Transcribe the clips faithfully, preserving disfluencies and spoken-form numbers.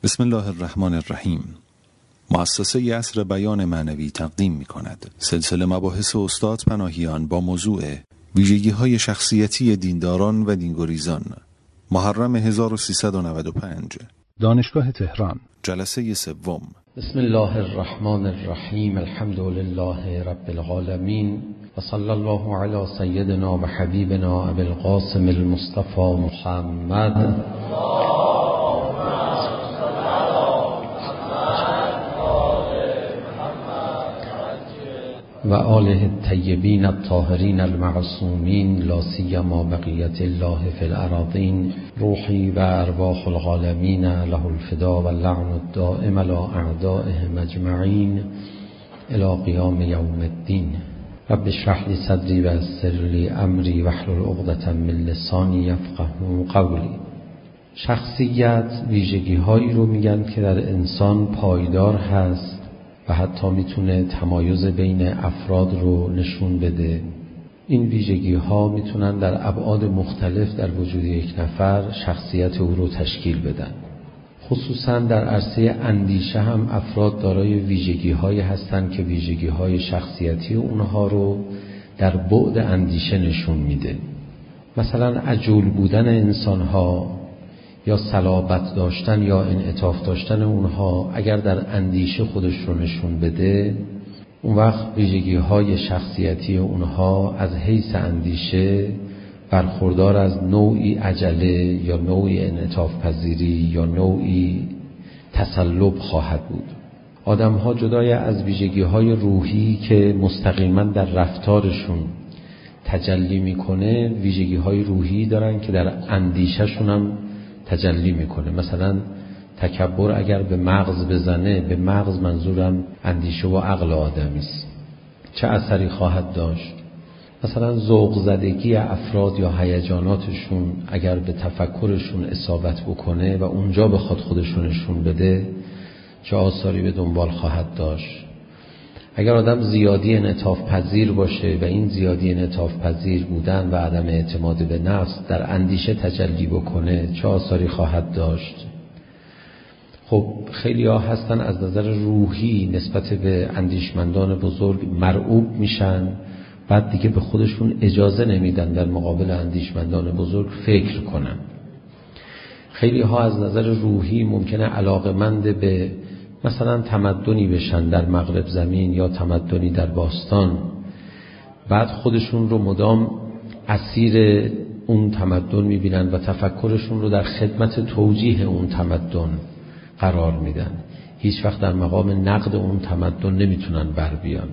بسم الله الرحمن الرحیم. مؤسسه یسر بیان معنوی تقدیم می کند سلسله مباحث استاد پناهیان با موضوع ویژگی‌های شخصیتی دینداران و دینگریزان، محرم هزار و سیصد و نود و پنج، دانشگاه تهران، جلسه سوم. بسم الله الرحمن الرحیم. الحمد لله رب العالمین و صلی الله علی سیدنا و حبیبنا ابی القاسم المصطفى محمد و آله الطیبین الطاهرین المعصومین، لا سیما بقیت الله فی الارضین. روحی و ارواح العالمین له الفدا و اللعن الدائم علی اعدائهم اجمعین الی قیام یوم الدین. رب اشرح لی صدری و یسر لی امری واحلل عقدة من لسانی یفقهوا قولی. شخصیت ویژگی هایی رو میگن که در انسان پایدار هست و حتی میتونه تمایز بین افراد رو نشون بده. این ویژگی ها میتونن در ابعاد مختلف در وجود یک نفر شخصیت او رو تشکیل بدن. خصوصا در عرصه اندیشه هم افراد دارای ویژگی هایی هستن که ویژگی های شخصیتی اونها رو در بعد اندیشه نشون میده. مثلا عجول بودن انسان ها یا صلابت داشتن یا انعطاف داشتن اونها اگر در اندیشه خودش رو نشون بده، اون وقت ویژگی های شخصیتی اونها از حیث اندیشه برخوردار از نوعی عجله یا نوعی انعطاف پذیری یا نوعی تسلب خواهد بود. آدم ها جدای از ویژگی های روحی که مستقیما در رفتارشون تجلی میکنه، ویژگی های روحی دارن که در اندیشهشون هم تجلی میکنه. مثلا تکبر اگر به مغز بزنه، به مغز منظورم اندیشه و عقل آدمی است، چه اثری خواهد داشت؟ مثلا ذوق زدگی افراد یا هیجاناتشون اگر به تفکرشون اصابت بکنه و اونجا بخواد خودشون نشون بده، چه آثاری به دنبال خواهد داشت؟ اگر آدم زیادی انعطاف پذیر باشه و این زیادی انعطاف پذیر بودن و عدم اعتماد به نفس در اندیشه تجلی بکنه، چه آثاری خواهد داشت؟ خب خیلی ها هستن از نظر روحی نسبت به اندیشمندان بزرگ مرعوب میشن، بعد دیگه به خودشون اجازه نمیدن در مقابل اندیشمندان بزرگ فکر کنن. خیلی ها از نظر روحی ممکنه علاقمند به مثلا تمدنی بشن در مغرب زمین یا تمدنی در باستان، بعد خودشون رو مدام اسیر اون تمدن میبینن و تفکرشون رو در خدمت توجیه اون تمدن قرار میدن. هیچ وقت در مقام نقد اون تمدن نمیتونن بر بیان.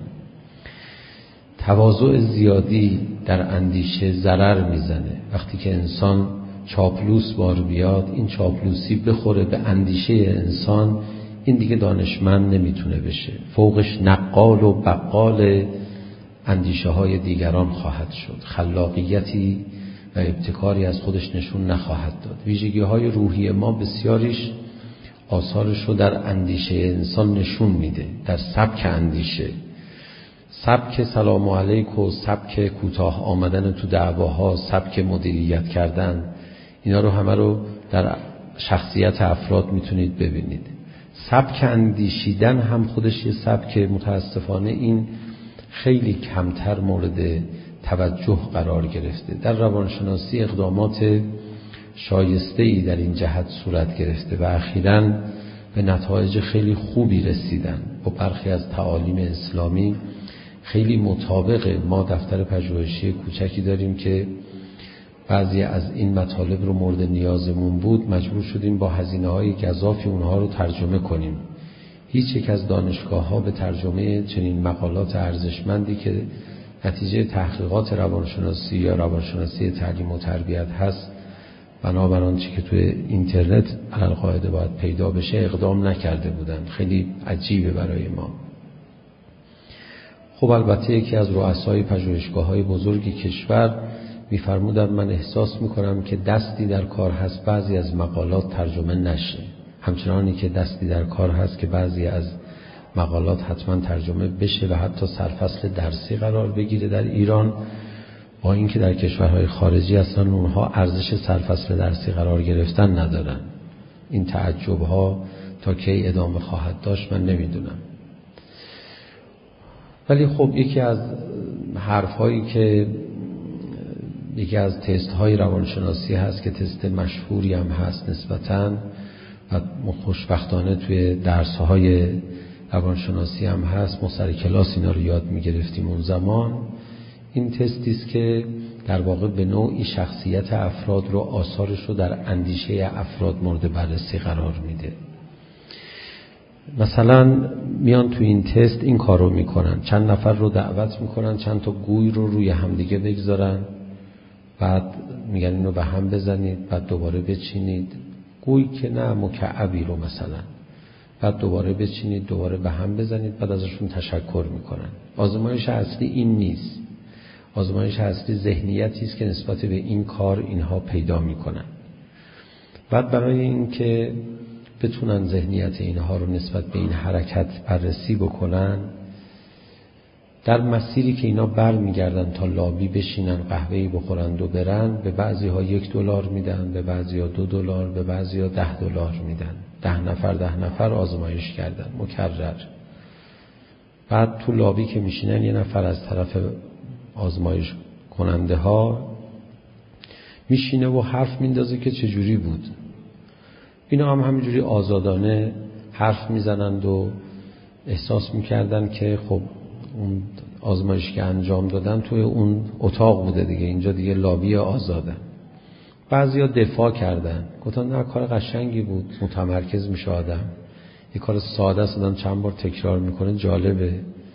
تواضع زیادی در اندیشه ضرر میزنه. وقتی که انسان چاپلوس بار بیاد، این چاپلوسی بخوره به اندیشه انسان، این دیگه دانشمند نمیتونه بشه. فوقش نقال و بقال اندیشه های دیگران خواهد شد. خلاقیتی و ابتکاری از خودش نشون نخواهد داد. ویژگی های روحی ما بسیاریش آثارش رو در اندیشه انسان نشون میده، در سبک اندیشه. سبک سلام علیک و سبک کوتاه آمدن تو دعواها، سبک مدیریت کردن، اینا رو همه رو در شخصیت افراد میتونید ببینید. سبک اندیشیدن هم خودش یه سبک، متاسفانه این خیلی کمتر مورد توجه قرار گرفته. در روانشناسی اقدامات شایسته‌ای در این جهت صورت گرفته و اخیراً به نتایج خیلی خوبی رسیدن. با برخی از تعالیم اسلامی خیلی مطابقه. ما دفتر پژوهشی کوچکی داریم که بعضی از این مطالب رو مورد نیازمون بود، مجبور شدیم با هزینه‌های گزافی اونها رو ترجمه کنیم. هیچ یک از دانشگاه‌ها به ترجمه چنین مقالات ارزشمندی که نتیجه تحقیقات روانشناسی یا روانشناسی تعلیم و تربیت هست، بنابراین چی که توی اینترنت علل قاعده باید پیدا بشه، اقدام نکرده بودن. خیلی عجیبه برای ما. خب البته یکی از رؤسای پژوهشگاه‌های بزرگ کشور می‌فرمودند من احساس می‌کنم که دستی در کار هست بعضی از مقالات ترجمه نشه، همچنانی که دستی در کار هست که بعضی از مقالات حتما ترجمه بشه و حتی سرفصل درسی قرار بگیره در ایران، با اینکه در کشورهای خارجی اصلا اونها ارزش سرفصل درسی قرار گرفتن ندارن. این تعجب‌ها تا کی ادامه خواهد داشت من نمیدونم. ولی خب یکی از حرف‌هایی که یکی از تست‌های روانشناسی هست که تست مشهوری هم هست نسبتاً و خوشبختانه توی درس‌های روانشناسی هم هست، ما سر کلاس اینا رو یاد می‌گرفتیم اون زمان. این تستی است که در واقع به نوعی شخصیت افراد رو، آثارش رو در اندیشه افراد مورد بررسی قرار میده. مثلا میان تو این تست این کار رو میکنن، چند نفر رو دعوت میکنن چند تا گوی رو روی همدیگه بگذارن، بعد میگن اینو به هم بزنید، بعد دوباره بچینید، گوی که نه مکعبی رو مثلا، بعد دوباره بچینید، دوباره به هم بزنید، بعد ازشون تشکر میکنن. آزمایش اصلی این نیست. آزمایش اصلی ذهنیتی است که نسبت به این کار اینها پیدا میکنن. بعد برای این که بتونن ذهنیت اینها رو نسبت به این حرکت بررسی بکنن، در مسیری که اینا بر میگردن تا لابی بشینن قهوه‌ای بخورن و برن، به بعضی ها یک دلار میدن، به بعضی ها دو دلار، به بعضی ها ده دلار میدن. ده نفر ده نفر آزمایش کردن مکرر. بعد تو لابی که میشینن یه نفر از طرف آزمایش کننده ها میشینه و حرف میندازه که چجوری بود. اینا هم همینجوری آزادانه حرف میزنند و احساس میکردن که خب اون آزمایش که انجام دادن توی اون اتاق بوده دیگه، اینجا دیگه لابی آزادن. بعضیا دفاع کردن، گفتن نه کار قشنگی بود، متمرکز میشه آدم، یه کار ساده است آدم چند بار تکرار میکنه جالبه.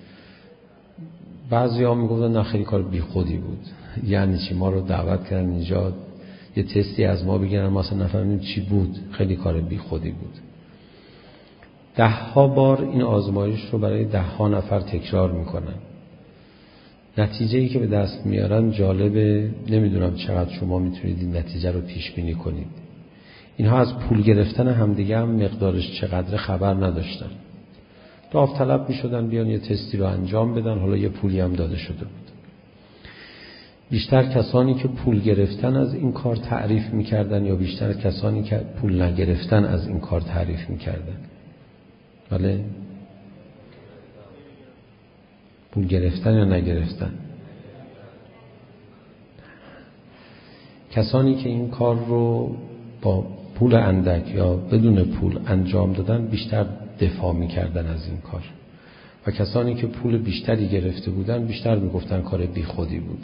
بعضیا میگفتن نه خیلی کار بیخودی بود. یعنی چی؟ ما رو دعوت کردن اینجا یه تستی از ما بگیرن، ما اصلا نفهمیم چی بود، خیلی کار بیخودی بود. ده ها بار این آزمایش رو برای ده ها نفر تکرار میکنن. نتیجه‌ای که به دست میارن جالبه، نمیدونم چقدر شما میتونید این نتیجه رو پیش بینی کنید. اینها از پول گرفتن همدیگه هم مقدارش چقدر خبر نداشتن. داوطلب میشدن بیان یه تستی رو انجام بدن، حالا یه پولی هم داده شده بود. بیشتر کسانی که پول گرفتن از این کار تعریف میکردن یا بیشتر کسانی که پول نگرفتن از این کار تعریف میکردن؟ بله؟ پول گرفتن یا نگرفتن؟ کسانی که این کار رو با پول اندک یا بدون پول انجام دادن بیشتر دفاع میکردن از این کار، و کسانی که پول بیشتری گرفته بودن بیشتر میگفتن کار بی خودی بود.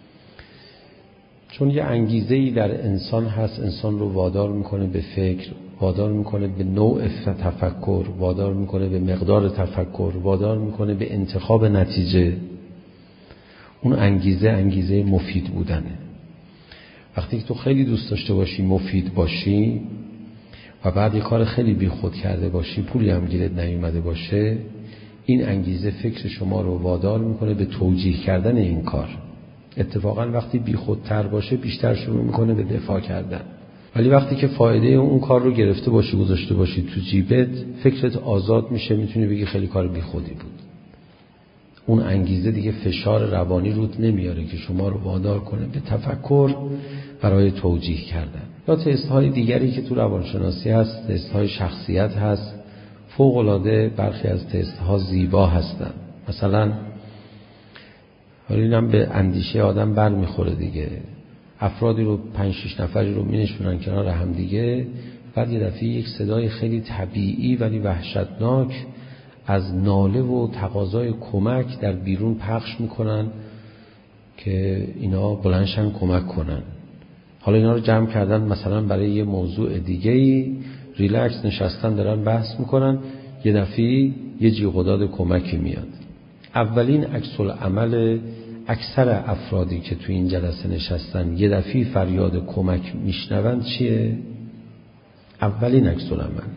چون یه انگیزه‌ای در انسان هست، انسان رو وادار میکنه به فکر، وادار میکنه به نوع تفکر، وادار میکنه به مقدار تفکر، وادار میکنه به انتخاب نتیجه. اون انگیزه انگیزه مفید بودنه. وقتی که تو خیلی دوست داشته باشی مفید باشی و بعد یه کار خیلی بی خود کرده باشی، پولی هم گیرت نیومده باشه، این انگیزه فکر شما رو وادار میکنه به توجیه کردن این کار. اتفاقا وقتی بی خودتر باشه بیشتر شروع میکنه به دفاع کردن. ولی وقتی که فایده اون کار رو گرفته باشی، گذاشته باشی تو جیبت، فکرت آزاد میشه، میتونی بگی خیلی کار بی خودی بود. اون انگیزه دیگه فشار روانی رود نمیاره که شما رو وادار کنه به تفکر برای توجیه کردن. یا تست های دیگری که تو روانشناسی هست، تست های شخصیت هست، فوق العاده برخی از تست ها زیبا هستن. مثلا حالا اینم به اندیشه آدم بر میخوره دیگه. افرادی رو پنج شش نفری رو مینشونن کنار هم دیگه، بعد یه دفعه یک صدای خیلی طبیعی ولی وحشتناک از ناله و تقاضای کمک در بیرون پخش میکنن که اینا بلندشن کمک کنن. حالا اینا رو جمع کردن مثلا برای یه موضوع دیگه‌ای، ریلکس نشستن دارن بحث میکنن، یه دفعه یه جیغ و داد کمکی میاد. اولین عکس العمل اکثر افرادی که تو این جلسه نشستن یه دفعه فریاد کمک میشنون چیه؟ اولین عکس العمل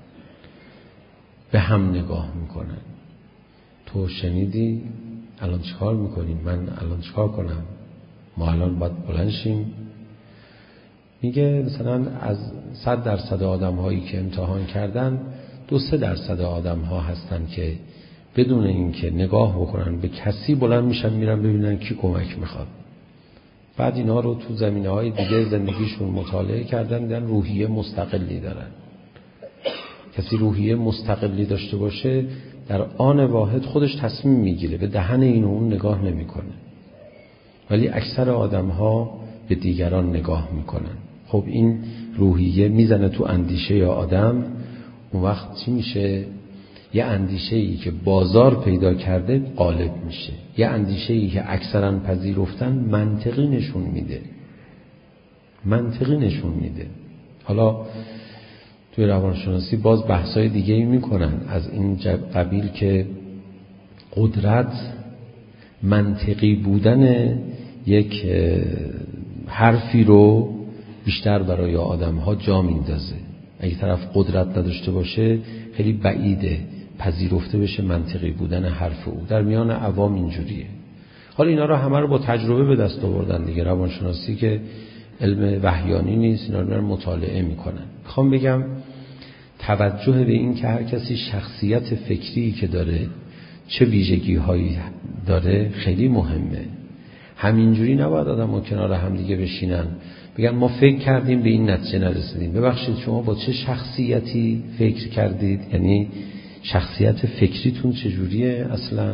به هم نگاه میکنن. تو شنیدی؟ الان چیکار میکنیم؟ من الان چیکار کنم؟ ما الان باید بلند شیم؟ میگه مثلا از صد درصد آدم هایی که امتحان کردن، دو سه درصد آدم ها هستن که بدون اینکه نگاه بکنن به کسی بلند میشن میرن ببینن کی کمک میخواد. بعد اینا رو تو زمینه های دیگه زندگیشون مطالعه کردن، دیدن روحیه مستقلی دارن. کسی روحیه مستقلی داشته باشه در آن واحد خودش تصمیم میگیره، به دهن این و اون نگاه نمیکنه. ولی اکثر آدم‌ها به دیگران نگاه میکنن. خب این روحیه میزنه تو اندیشه یا آدم، اون وقت چی میشه؟ یه اندیشه‌ای که بازار پیدا کرده غالب میشه، یه اندیشه‌ای که اکثرا پذیرفتن منطقی نشون میده منطقی نشون میده. حالا توی روانشناسی باز بحثای دیگه‌ای میکنن از این قبیل که قدرت منطقی بودن یک حرفی رو بیشتر برای آدم‌ها جا میندازه. اگه طرف قدرت نداشته باشه خیلی بعیده پذیرفته بشه منطقی بودن حرف او. در میان عوام اینجوریه. حالا اینا رو همه رو با تجربه به دست آوردن دیگه. روانشناسی که علم وحیانی نیست، اینا رو مطالعه میکنن. میخوام بگم توجه به این که هر کسی شخصیت فکری که داره چه ویژگی هایی داره خیلی مهمه. همینجوری نباید آدم ها کنار هم دیگه بشینن بگن ما فکر کردیم به این نتیجه نرسیدیم. ببخشید شما با چه شخصیتی فکر کردید؟ یعنی شخصیت فکریتون چجوریه اصلا؟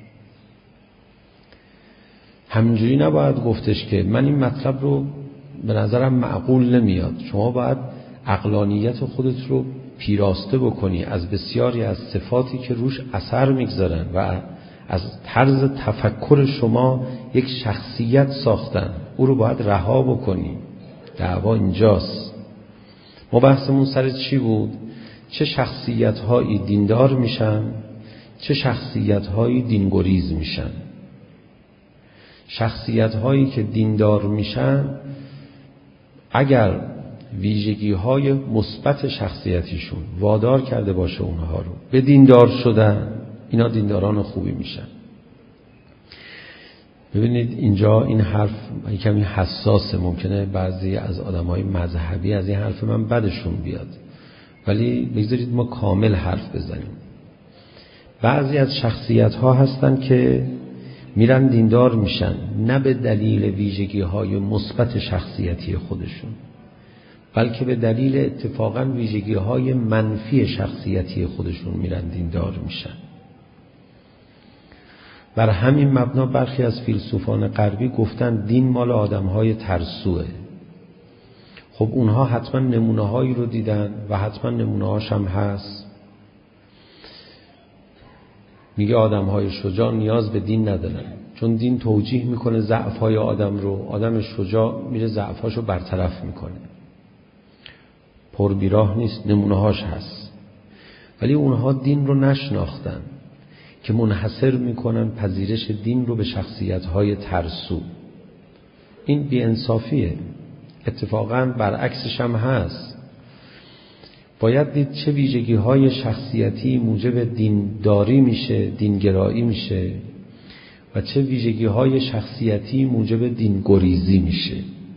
همینجوری نباید گفتش که من این مطلب رو به نظرم معقول نمیاد. شما باید عقلانیت خودت رو پیراسته بکنی از بسیاری از صفاتی که روش اثر میگذارن و از طرز تفکر شما یک شخصیت ساختن، او رو باید رها بکنی. دعوا اینجاست. ما بحثمون سر چی بود؟ چه شخصیت هایی دیندار میشن، چه شخصیت هایی دینگریز میشن. شخصیت هایی که دیندار میشن اگر ویژگی های مثبت شخصیتیشون وادار کرده باشه اونها رو به دیندار شدن، اینا دینداران خوبی میشن. ببینید اینجا این حرف کمی حساسه، ممکنه بعضی از آدمای مذهبی از این حرف من بدشون بیاد، ولی بگذارید ما کامل حرف بزنیم. بعضی از شخصیت ها هستن که میرن دیندار میشن نه به دلیل ویژگی های مثبت شخصیتی خودشون، بلکه به دلیل اتفاقا ویژگی های منفی شخصیتی خودشون میرن دیندار میشن. بر همین مبنا برخی از فیلسوفان غربی گفتن دین مال آدم‌های ترسوه. خب اونها حتما نمونه‌هایی رو دیدن و حتما نمونه‌هاش هم هست. میگه آدم‌های شجاع نیاز به دین ندارن، چون دین توجیه میکنه ضعف‌های آدم رو، آدم شجاع میره ضعف‌هاشو برطرف میکنه. پر بیراه نیست، نمونه‌هاش هست. ولی اونها دین رو نشناختن که منحصر میکنن پذیرش دین رو به شخصیت‌های ترسو. این بی‌انصافیه. اتفاقاً برعکسش هم هست. باید دید چه ویژگی‌های شخصیتی موجب دینداری میشه، دینگرایی میشه و چه ویژگی‌های شخصیتی موجب دینگریزی میشه.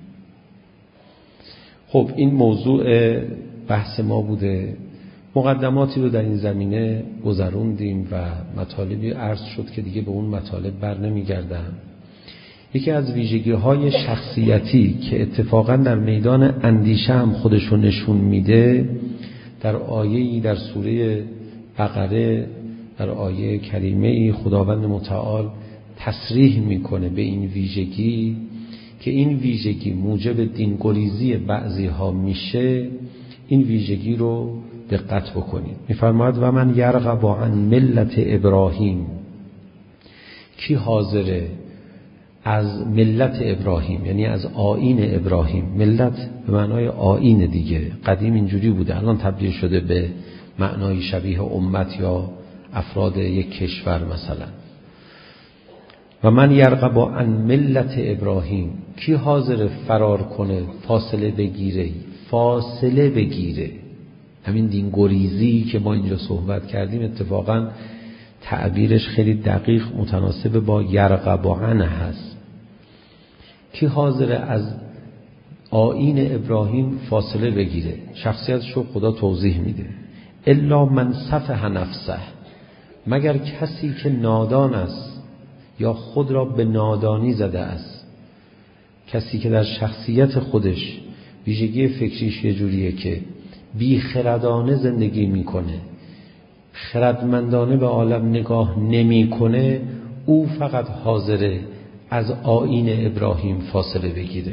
خب این موضوع بحث ما بوده. مقدماتی رو در این زمینه گذروندیم و مطالبی عرض شد که دیگه به اون مطالب بر نمیگردم. یکی از ویژگی‌های شخصیتی که اتفاقاً در میدان اندیشه هم خودشو نشون میده، در آیه‌ای در سوره بقره، در آیه کریمه‌ای خداوند متعال تصریح میکنه به این ویژگی که این ویژگی موجب دینگریزی بعضی ها میشه. این ویژگی رو دقت بکنید. میفرماید و من یرغب عن ملت ابراهیم، کی حاضره از ملت ابراهیم، یعنی از آیین ابراهیم. ملت به معنای آیین دیگه، قدیم اینجوری بوده، الان تبدیل شده به معنای شبیه امت یا افراد یک کشور مثلا. و من یرغب عن ملت ابراهیم، کی حاضر فرار کنه، فاصله بگیره، فاصله بگیره. همین دینگریزی که ما اینجا صحبت کردیم اتفاقا تعبیرش خیلی دقیق متناسب با یرغب عن هست. کی حاضر از آیین ابراهیم فاصله بگیره؟ شخصیتش رو خدا توضیح میده. الا من سفه نفسه، مگر کسی که نادان است یا خود را به نادانی زده است. کسی که در شخصیت خودش ویژگی فکریش یه جوریه که بی خردانه زندگی میکنه، خردمندانه به عالم نگاه نمیکنه، او فقط حاضره از آیین ابراهیم فاصله بگیره.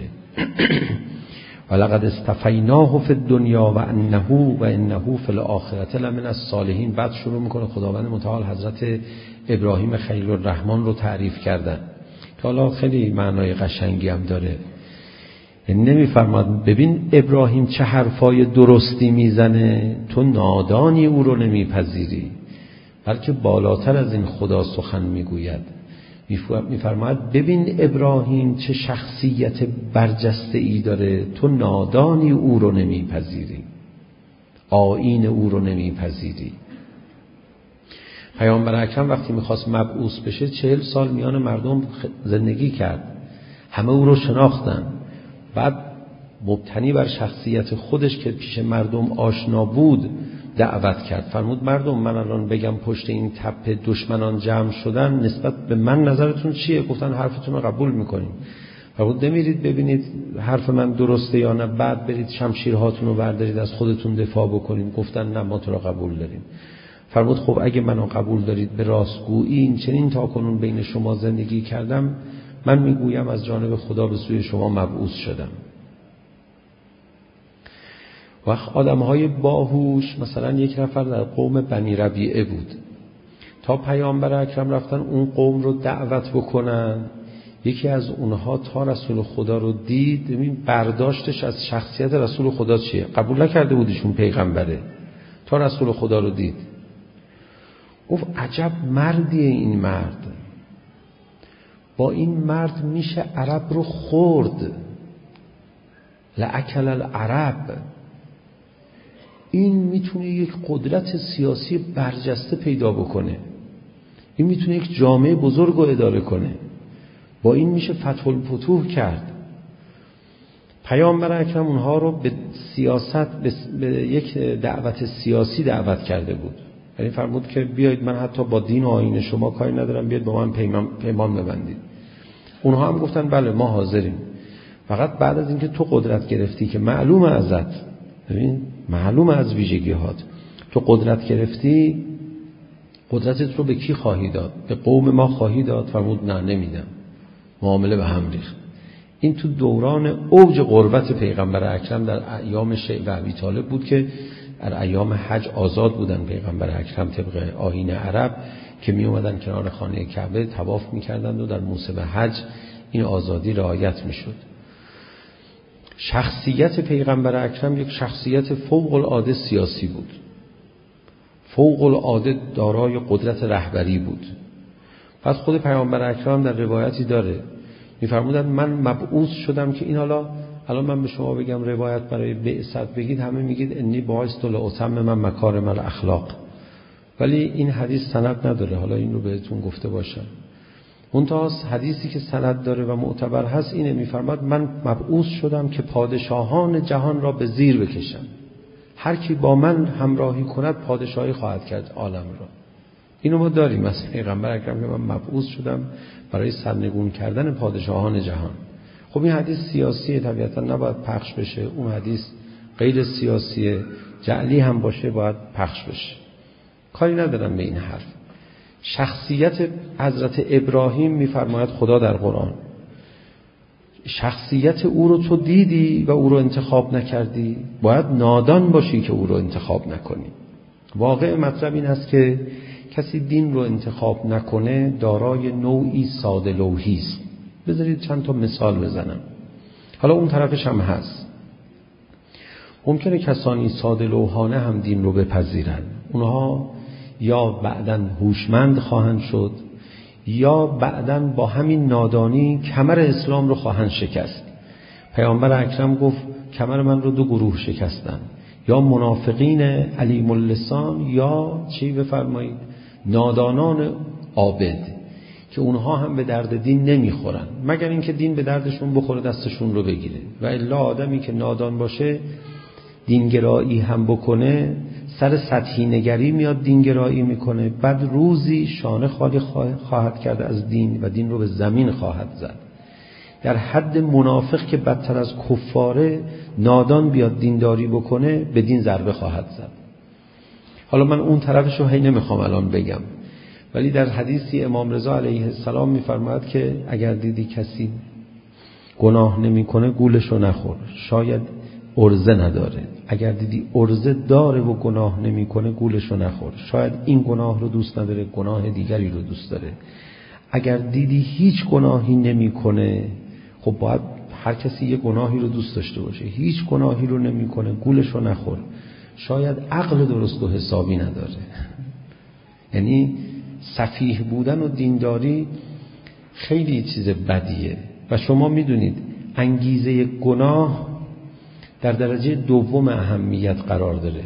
ولقد اصطفیناه فی الدنیا و انه و انه فی الاخرة لمن الصالحین. بعد شروع میکنه خداوند متعال حضرت ابراهیم خلیل الرحمن رو تعریف کردن که حالا خیلی معنای قشنگی هم داره. نمیفرماد ببین ابراهیم چه حرفای درستی میزنه، تو نادانی او رو نمیپذیری، بلکه بالاتر از این خدا سخن میگوید. میفرماد ببین ابراهیم چه شخصیت برجسته ای داره، تو نادانی او رو نمیپذیری، آیین او رو نمیپذیری. پیامبر اکرم وقتی میخواست مبعوث بشه چهل سال میان مردم زندگی کرد، همه او رو شناختن. بعد مبتنی بر شخصیت خودش که پیش مردم آشنا بود دعوت کرد. فرمود مردم من الان بگم پشت این تپه دشمنان جمع شدن، نسبت به من نظرتون چیه؟ گفتن حرفتون رو قبول میکنیم. فرمود نمیرید ببینید حرف من درسته یا نه، بعد برید شمشیرهاتون رو بردارید از خودتون دفاع بکنید. گفتن نه ما تو رو قبول داریم. فرمود خب اگه منو قبول دارید به راستگویی این چنین تا کنون بین شما زندگی کردم، من میگویم از جانب خدا به سوی شما مبعوث شدم. وقت آدمهای باهوش، مثلا یک نفر در قوم بنی ربیعه بود، تا پیامبر اکرم رفتن اون قوم رو دعوت بکنن، یکی از اونها تا رسول خدا رو دید، ببین برداشتش از شخصیت رسول خدا چیه؟ قبول نکرده بودیشون پیغمبره، تا رسول خدا رو دید گفت عجب مردیه این مرد، با این مرد میشه عرب رو خورد، لأکل العرب. این میتونه یک قدرت سیاسی برجسته پیدا بکنه، این میتونه یک جامعه بزرگ رو اداره کنه، با این میشه فتح الفتوح کرد. پیامبر اکرم اونها رو به سیاست، به یک دعوت سیاسی دعوت کرده بود. یعنی فرمود که بیایید من حتی با دین و آیین شما کاری ندارم، بیاید با من پیمان, پیمان ببندید. اونها هم گفتن بله ما حاضریم، فقط بعد از اینکه تو قدرت گرفتی که معلومه ازت، ببین معلومه از ویژگی‌هات، تو قدرت گرفتی، قدرتت رو به کی خواهی داد؟ به قوم ما خواهی داد؟ فرمود نه نمیدم. معامله به هم ریخت. این تو دوران اوج قربت پیغمبر اکرم در ایام شیب و ابی طالب بود که در ایام حج آزاد بودن پیغمبر اکرم طبق آیین عرب که می اومدن کنار خانه کعبه طواف می‌کردند و در موسم حج این آزادی رعایت می‌شد. شخصیت پیغمبر اکرم یک شخصیت فوق العاده سیاسی بود، فوق العاده دارای قدرت رهبری بود. پس خود پیامبر اکرم در روایتی داره می‌فرمودند من مبعوث شدم که این حالا الان من به شما بگم روایت برای بعثت بگید همه میگید انی بعثت لأتمم مکارم الاخلاق، ولی این حدیث سند نداره. حالا این رو بهتون گفته باشم. منتها حدیثی که سند داره و معتبر هست اینه، میفرماد من مبعوث شدم که پادشاهان جهان را به زیر بکشم، هر کی با من همراهی کند پادشاهی خواهد کرد عالم را. اینو ما داریم از پیغمبر اکرم که من مبعوث شدم برای سرنگون کردن پادشاهان جهان. خب این حدیث سیاسیه، طبیعتا نباید پخش بشه. اون حدیث غیر سیاسیه، جعلی هم باشه باید پخش بشه. کاری ندارم به این حرف. شخصیت حضرت ابراهیم میفرماید خدا در قرآن، شخصیت او رو تو دیدی و او رو انتخاب نکردی، باید نادان باشی که او رو انتخاب نکنی. واقع مطلب این است که کسی دین رو انتخاب نکنه دارای نوعی ساده لوحی است. بذارید چند تا مثال بزنم. حالا اون طرفش هم هست. ممکنه کسانی ساده لوحانه هم دین رو بپذیرن، اونها یا بعداً هوشمند خواهند شد یا بعداً با همین نادانی کمر اسلام رو خواهند شکست. پیامبر اکرم گفت کمر من رو دو گروه شکستن، یا منافقین علیم اللسان یا چی بفرمایید نادانان عابد، که اونها هم به درد دین نمیخورن مگر اینکه دین به دردشون بخوره دستشون رو بگیره. و الا آدمی که نادان باشه دینگرایی هم بکنه سر سطحی نگری میاد دینگرایی میکنه، بعد روزی شانه خالی خواهد کرد از دین و دین رو به زمین خواهد زد. در حد منافق که بدتر از کفاره نادان بیاد دینداری بکنه به دین ضربه خواهد زد. حالا من اون طرفش رو هی نمیخوام الان بگم، ولی در حدیثی امام رضا علیه السلام میفرماید که اگر دیدی کسی گناه نمیکنه گولش رو نخور، شاید عرضه نداره. اگر دیدی عرضه داره و گناه نمیکنه گولش رو نخور، شاید این گناه رو دوست نداره، گناه دیگری رو دوست داره. اگر دیدی هیچ گناهی نمیکنه، خب باید هر کسی یه گناهی رو دوست داشته باشه، هیچ گناهی رو نمیکنه گولش رو نخور، شاید عقل درست و حسابی نداره. یعنی سفیه بودن و دینداری خیلی چیز بدیه و شما میدونید انگیزه گناه در درجه دوم اهمیت قرار داره،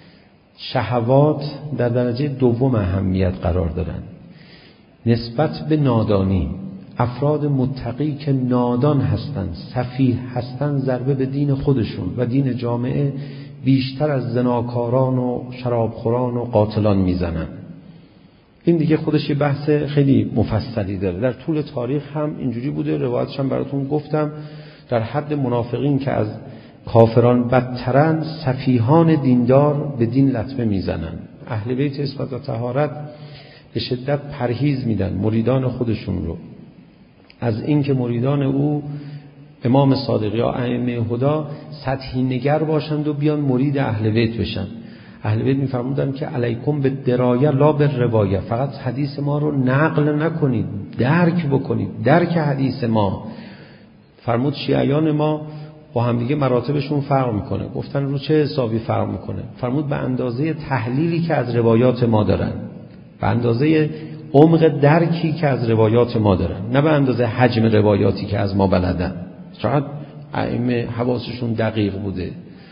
شهوات در درجه دوم اهمیت قرار دارن نسبت به نادانی. افراد متقی که نادان هستن، سفیه هستن، ضربه به دین خودشون و دین جامعه بیشتر از زناکاران و شرابخوران و قاتلان میزنن. این دیگه خودش یه بحث خیلی مفصلی داره. در طول تاریخ هم اینجوری بوده، روایتش هم براتون گفتم. در حد منافقین که از کافران بدترن، سفیهان دیندار به دین لطمه میزنن. اهل بیت عصمت و طهارت به شدت پرهیز میدن مریدان خودشون رو از این که مریدان او امام صادق یا ائمه هدا سطحی نگر باشند و بیان مرید اهل بیت بشن. اهل بیت میفرمودن که علیکم به درایه لا به روایه، فقط حدیث ما رو نقل نکنید، درک بکنید، درک حدیث ما. فرمود شیعیان ما با هم دیگه مراتبشون فرق میکنه. گفتن رو چه حسابی فرق میکنه؟ فرمود به اندازه تحلیلی که از روایات ما دارن، به اندازه عمق درکی که از روایات ما دارن، نه به اندازه حجم روایاتی که از ما بلدن. شاید ائمه حواسشون دقیق بوده.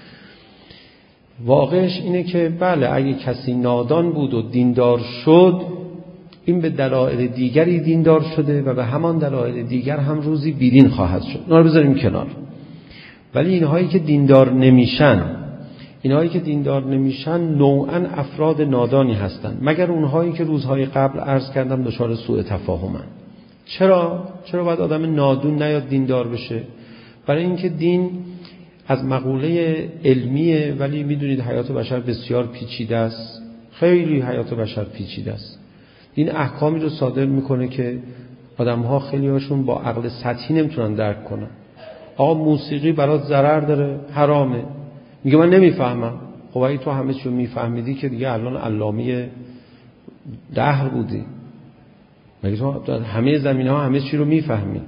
واقعش اینه که بله، اگه کسی نادان بود و دیندار شد، این به دلایل دیگری دیندار شده و به همان دلایل دیگر هم روزی بیدین خواهد شد. اونا رو بذاریم کنار. ولی اینهایی که دیندار نمیشن، اینهایی که دیندار نمیشن نوعاً افراد نادانی هستند، مگر اونهایی که روزهای قبل عرض کردم دچار سوء تفاهمن. چرا؟ چرا باید آدم نادون نیاد دیندار بشه؟ برای اینکه دین از مقوله علمیه، ولی میدونید حیات بشر بسیار پیچیده است. خیلی حیات بشر پیچیده است. دین احکامی رو صادر میکنه که آدم‌ها خیلی هاشون با عقل سطحی نمیتونن درک کنن. آقا موسیقی برات ضرر داره، حرامه. میگه من نمیفهمم. خب اگه تو همه چیو میفهمیدی که دیگه الان علامه دهر بودی. مگه تو همه زمینه‌ها همه چی رو میفهمی؟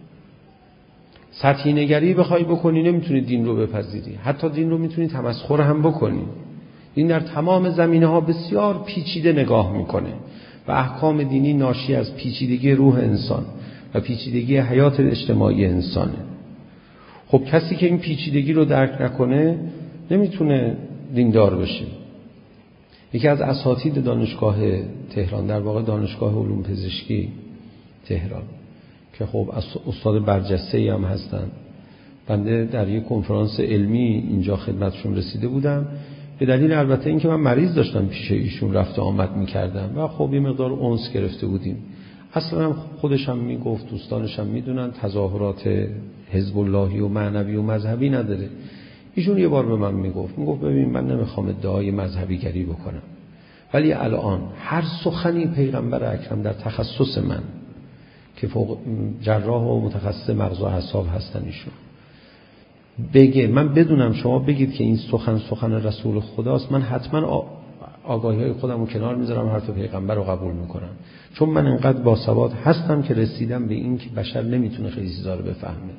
سطحی نگری بخوای بکنی نمیتونی دین رو بپذیری. حتی دین رو میتونی تمسخر هم بکنی. این در تمام زمینه‌ها بسیار پیچیده نگاه میکنه و احکام دینی ناشی از پیچیدگی روح انسان و پیچیدگی حیات اجتماعی انسانه. خب کسی که این پیچیدگی رو درک نکنه نمیتونه دیندار بشه. یکی از اساتید دانشگاه تهران، در واقع دانشگاه علوم پزشکی تهران، که خب استاد برجسته‌ای هم هستن، بنده در یک کنفرانس علمی اینجا خدمتشون رسیده بودم، به دلیل البته اینکه من مریض داشتم پیش ایشون رفت و آمد می‌کردم و خب یه مقدار اونس گرفته بودیم. اصلا خودش هم میگفت، دوستانش هم میدونن، تظاهرات حزب اللهی و معنوی و مذهبی نداره. ایشون یه بار به من میگفت میگفت ببین من نمیخوام ادعای مذهبی گری بکنم، ولی الان هر سخنی پیغمبر اکرم در تخصص من که فوق جراح و متخصص مغز و اعصاب هستن ایشون بگه، من بدونم شما بگید که این سخن سخن رسول خداست، من حتما آگاهی‌های خودم رو کنار میذارم، حرف پیغمبر رو قبول میکنم، چون من انقدر باسواد هستم که رسیدم به این که بشر نمیتونه خیلی چیزا رو بفهمه.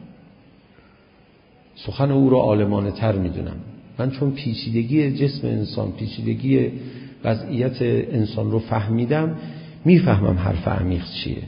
سخن او رو عالمانه تر میدونم من، چون پیچیدگی جسم انسان، پیچیدگی وضعیت انسان رو فهمیدم، میفهمم حرف عمیق چیه.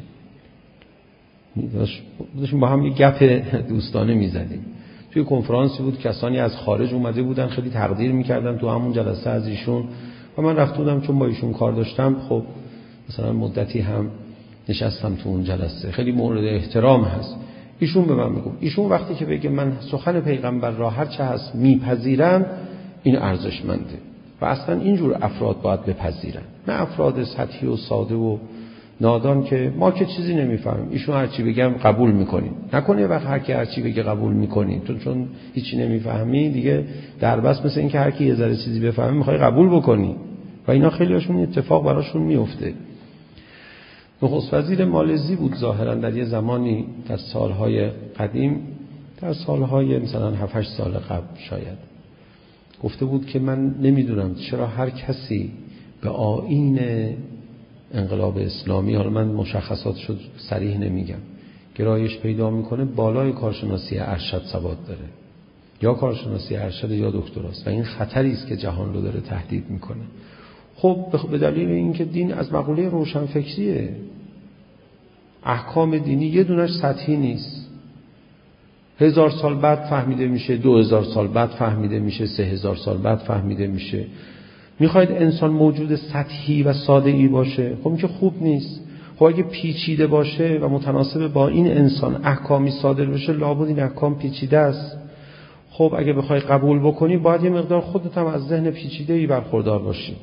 داشتیم با هم یه گپ دوستانه میزدیم. توی کنفرانسی بود، کسانی از خارج اومده بودن، خیلی تقدیر میکردن تو همون جلسه از ایشون و من رفته بودم چون با ایشون کار داشتم. خب مثلا مدتی هم نشستم تو اون جلسه، خیلی مورد احترام هست. ایشون به من میگفت ایشون وقتی که بگه من سخن پیغمبر را هر چه هست میپذیرم، این ارزشمنده و اصلا اینجور افراد باید بپذیرن، نه افراد سطحی و ساده و نادان که ما که چیزی نمیفهمیم، ایشون هر چی بگم قبول میکنیم. نکنه یه وقت هر کی هر چی بگه قبول میکنیم، تو چون هیچی نمیفهمی دیگه دربست، مثل این که هر کی یه ذره چیزی بفهمه میخوای قبول بکنی و اینا خیلی هاشون اتفاق براشون میفته. نخست وزیر مالزی بود ظاهرا در یه زمانی در سالهای قدیم، در سالهای مثلا هفت هشت سال قبل شاید، گفته بود که من نمیدونم چرا هر کسی به آیین انقلاب اسلامی، حالا من مشخصاتش رو صریح نمیگم، گرایش پیدا میکنه بالای کارشناسی ارشد سواد داره، یا کارشناسی ارشد یا دکتراست و این خطری است که جهان رو داره تهدید میکنه. خب به دلیل اینکه دین از مقوله روشنفکریه، احکام دینی یه دونش سطحی نیست، هزار سال بعد فهمیده میشه، دو هزار سال بعد فهمیده میشه، سه هزار سال بعد فهمیده میشه. میخواید انسان موجود سطحی و ساده ای باشه؟ خب این که خوب نیست. خب اگه پیچیده باشه و متناسب با این انسان احکامی صادر بشه، لابد این احکام پیچیده است. خب اگه بخوای قبول بکنی باید یه مقدار خودت هم از ذهن پیچیده ای برخوردار باشی.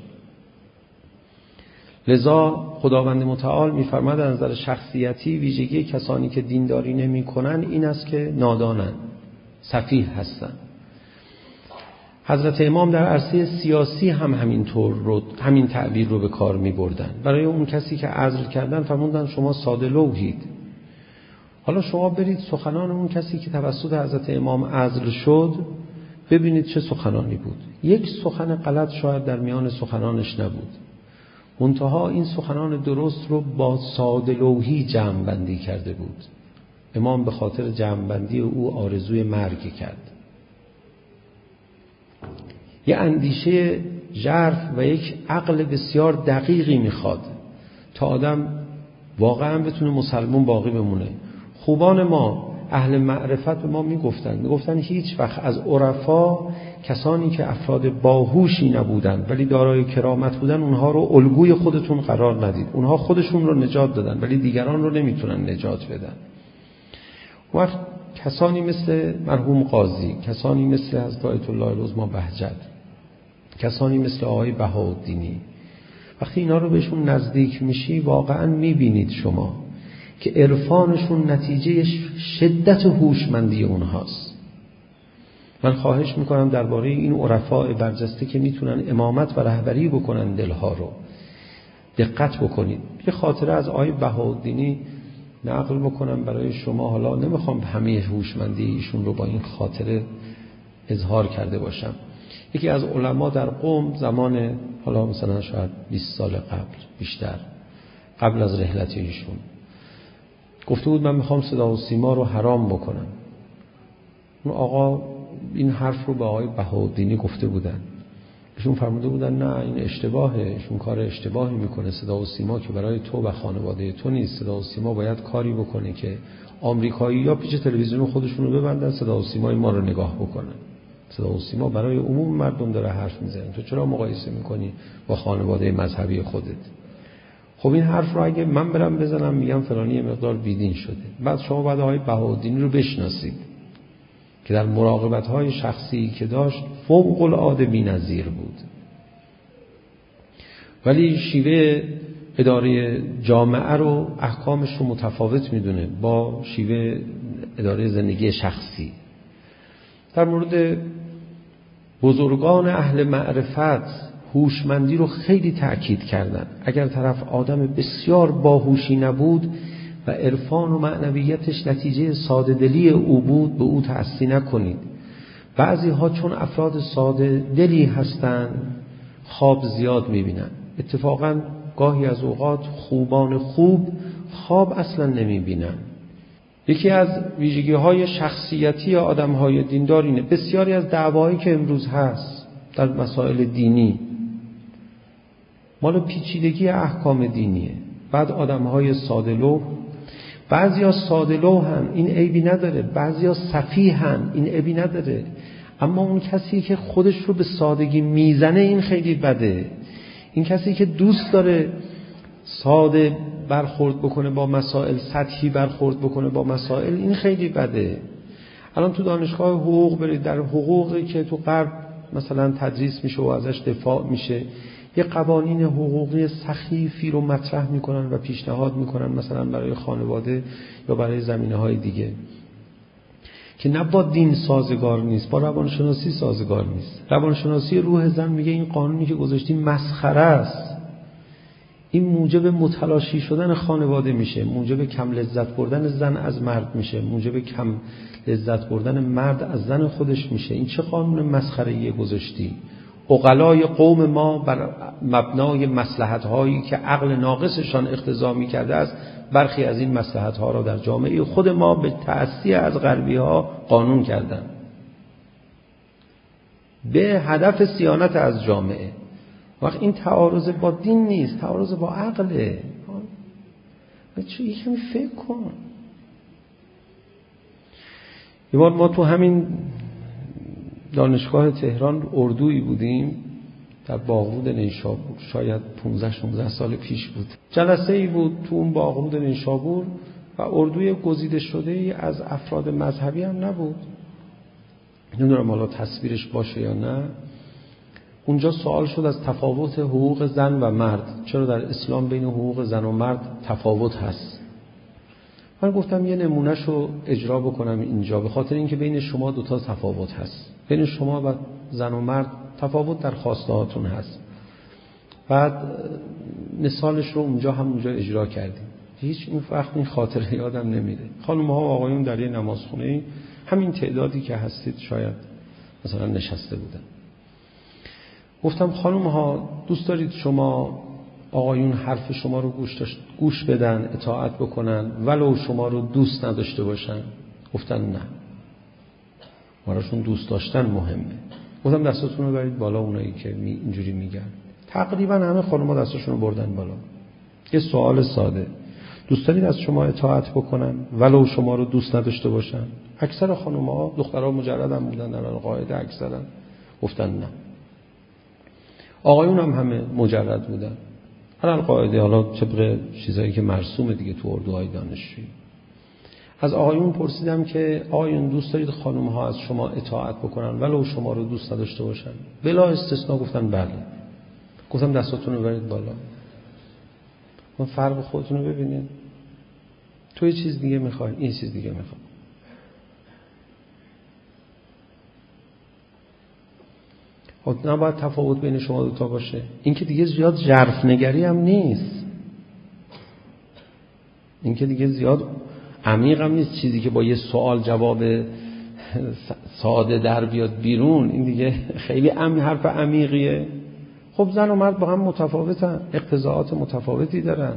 لذا خداوند متعال می‌فرماید از نظر شخصیتی ویژگی کسانی که دینداری نمی‌کنن این است که نادانن، سفیه هستن. حضرت امام در عرصه سیاسی هم همینطور رو، همین تعبیر رو به کار می‌بردن. برای اون کسی که عزل کردن فرمودن شما ساده لوحید. حالا شما برید سخنان اون کسی که توسط حضرت امام عزل شد ببینید چه سخنانی بود. یک سخن غلط شاید در میان سخنانش نبود، منتها این سخنان درست رو با ساده لوحی جمع بندی کرده بود. امام به خاطر جمع بندی او آرزوی مرگ کرد. یه اندیشه ژرف و یک عقل بسیار دقیقی میخواد تا آدم واقعا بتونه مسلمون باقی بمونه. خوبان ما اهل معرفت به ما میگفتن میگفتن هیچ وقت از عرفا، کسانی که افراد باهوشی نبودن ولی دارای کرامت بودن، اونها رو الگوی خودتون قرار ندید. اونها خودشون رو نجات دادن ولی دیگران رو نمیتونن نجات بدن. وقت کسانی مثل مرحوم قاضی، کسانی مثل حضرت آیت الله العظمی بهجت، کسانی مثل آقای بهاءالدینی، وقتی اینا رو بهشون نزدیک میشی واقعا میبینید شما که عرفانشون نتیجه شدت هوشمندی اونهاست. من خواهش میکنم درباره این عرفاء برجسته که میتونن امامت و رهبری بکنن دلها رو دقت بکنید. یه خاطره از آقای بهاءالدینی نقل بکنم برای شما. حالا نمیخوام همه هوشمندی ایشون رو با این خاطره اظهار کرده باشم. یکی از علما در قم زمان، حالا مثلا شاید بیست سال قبل، بیشتر قبل از رحلت ایشون، گفته بود من میخوام صدا و سیما رو حرام بکنم. اون آقا این حرف رو به آقای بهاءالدینی گفته بودن. ایشون فرموده بودن نه این اشتباهه، ایشون کار اشتباهی میکنه. صدا و سیما که برای تو و خانواده تو نیست. صدا و سیما باید کاری بکنه که آمریکایی‌ها پیش تلویزیون خودشون رو ببندن، صدا و سیمای ما رو نگاه بکنن. صدا و سیما برای عموم مردم داره حرف میزنه، تو چرا مقایسه میکنی با خانواده مذهبی خودت؟ خب این حرف رو اگه من برم بزنم میگم فلانی یه مقدار بیدین شده. بعد شما بعد آقای بهاءالدینی رو بشناسید که در مراقبت‌های شخصی که داشت فوق العاده بی‌نظیر بود، ولی شیوه اداره جامعه رو، احکامش رو متفاوت میدونه با شیوه اداره زندگی شخصی. در مورد بزرگان اهل معرفت هوشمندی رو خیلی تأکید کردن. اگر طرف آدم بسیار باهوشی نبود و عرفان و معنویتش نتیجه ساده دلی او بود، به او تأسی نکنید. بعضی ها چون افراد ساده دلی هستن خواب زیاد میبینن. اتفاقا گاهی از اوقات خوبان خوب خواب اصلا نمیبینن. یکی از ویژگی های شخصیتی آدم های دیندار اینه. بسیاری از دعوایی که امروز هست در مسائل دینی مال پیچیدگی احکام دینیه. بعد آدم های ساده لوح، بعضی ها ساده لوحن، این عیبی نداره، بعضی ها سفیهن، این عیبی نداره، اما اون کسی که خودش رو به سادگی میزنه این خیلی بده. این کسی که دوست داره ساده برخورد بکنه با مسائل، سطحی برخورد بکنه با مسائل، این خیلی بده. الان تو دانشگاه حقوق برید، در حقوقی که تو غرب مثلا تدریس میشه و ازش دفاع میشه، یه قوانین حقوقی سخیفی رو مطرح میکنن و پیشنهاد میکنن مثلا برای خانواده یا برای زمینه‌های دیگه که نه با دین سازگار نیست، با روانشناسی سازگار نیست. روانشناسی روح زن میگه این قانونی که گذاشتیم مسخره است، این موجب متلاشی شدن خانواده میشه، موجب کم لذت بردن زن از مرد میشه، موجب کم لذت بردن مرد از زن خودش میشه. این چه قانون مسخره‌ای گذاشتی؟ عقلای قوم ما بر مبنای مصلحت‌هایی که عقل ناقصشان اقتضا می‌کرده است، برخی از این مصلحت‌ها را در جامعه خود ما به تأثیر از غربی‌ها قانون کردند به هدف صیانت از جامعه. وقت این تعارض با دین نیست، تعارض با عقله. چه یکمی فکر کن. یه بار ما تو همین دانشگاه تهران اردویی بودیم در باغرود نیشابور، شاید پانزده شانزده سال پیش بود. جلسه ای بود تو اون باغرود نیشابور و اردوی گزیده شده ای از افراد مذهبی هم نبود. نمیدونم حالا تصویرش باشه یا نه. اونجا سوال شد از تفاوت حقوق زن و مرد، چرا در اسلام بین حقوق زن و مرد تفاوت هست. من گفتم یه نمونهشو اجرا بکنم اینجا، به خاطر اینکه بین شما دوتا تفاوت هست، بین شما و زن و مرد تفاوت در خواسته هاتون هست. بعد مثالش رو اونجا هم اونجا اجرا کردیم. هیچ این وقت این خاطره یادم نمیره. خانم ها و آقایون در یه نمازخونه همین تعدادی که هستید شاید مثلا نشسته بودن. گفتم خانم ها دوست دارید شما آقایون حرف شما رو گوش, گوش بدن، اطاعت بکنن ولو شما رو دوست نداشته باشن؟ گفتن نه، براشون دوست داشتن مهمه. گفتم دستاتون رو برید بالا اونایی که می اینجوری میگن. تقریبا همه خانم‌ها دستاشون رو بردن بالا. یه سوال ساده، دوست دارید از شما اطاعت بکنن ولو شما رو دوست نداشته باشن؟ اکثر خانم‌ها، دخترها مجرد هم بودن در قاعده اکثرا، گفتن نه. آقایون هم همه مجرد بودن علل قاعده، حالا طبق چیزایی که مرسومه دیگه تو اردوهای دانشجویی. از آقایون پرسیدم که آقایون دوست دارید خانم ها از شما اطاعت بکنن ولو شما رو دوست نداشته باشن؟ بلا استثناء گفتن بله. گفتم دستاتون رو برید بالا. اون فرق خودتون رو ببینید. تو یه چیز دیگه میخوای، این چیز دیگه میخوای. خب نباید تفاوت بین شما دوتا باشه. این که دیگه زیاد ژرف نگری هم نیست، این که دیگه زیاد عمیق هم نیست، چیزی که با یه سوال جواب ساده در بیاد بیرون. این دیگه خیلی عمی حرف عمیقیه. خب زن و مرد با هم متفاوتن، اقتضاعات متفاوتی دارن.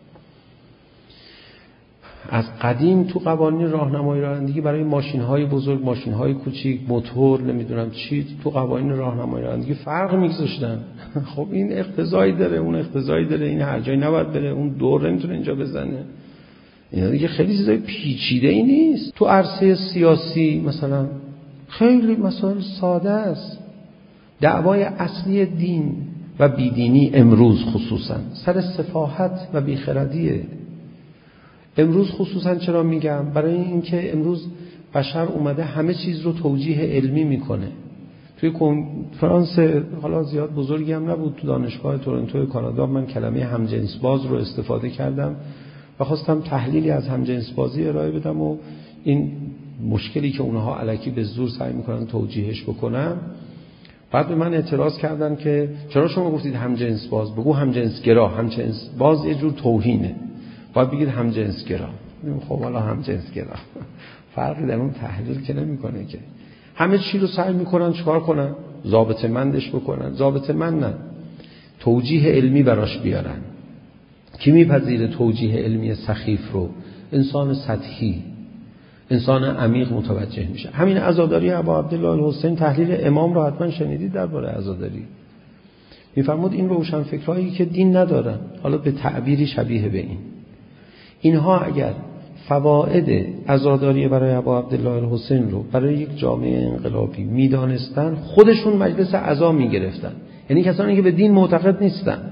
از قدیم تو قوانین راهنمایی رانندگی برای ماشین‌های بزرگ، ماشین‌های کوچیک، موتور، نمیدونم چی، تو قوانین راهنمایی رانندگی فرق می‌گذاشتن. خب این اقتضایی داره، اون اقتضایی داره، این هر جایی نباید بره، اون دور نمیتونه اینجا بزنه. اینا دیگه خیلی چیزای پیچیده‌ای نیست. تو عرصه سیاسی مثلا خیلی مسائل ساده است. دعوای اصلی دین و بیدینی امروز خصوصا سر سفاهت و بیخردیه. امروز خصوصا چرا میگم؟ برای اینکه امروز بشر اومده همه چیز رو توجیه علمی میکنه. توی کنفرانس حالا زیاد بزرگی هم نبود تو دانشگاه تورنتو کانادا، من کلمه همجنس باز رو استفاده کردم و خواستم تحلیلی از همجنس بازی ارائه بدم و این مشکلی که اونها الکی به زور سعی میکنن توجیهش بکنن. بعد به من اعتراض کردن که چرا شما گفتید همجنس باز؟ بگو همجنس گرا. همجنس باز یه جور توهینه، باید بگید همجنس گرا. خب حالا همجنس گرا فرقی در اون تحلیل که نمیکنه که. همه چی رو سعی میکنن چیکار کنن؟ ضابطه مندش بکنن. ضابطه مند نه، توجیه علمی براش بیارن. کی میپذیره توجیه علمی سخیف رو؟ انسان سطحی، انسان عمیق متوجه میشه. همین عزاداری ابا عبدالله الحسین، تحلیل امام رو حتما شنیدید درباره عزاداری. میفرمود این روشنفکرایی که دین ندارن، حالا به تعبیری شبیه به این، اینها اگر فواید عزاداری برای ابا عبدالله الحسین رو برای یک جامعه انقلابی میدانستن، خودشون مجلس عزا میگرفتن. یعنی کسانی که به دین معتقد نیستن.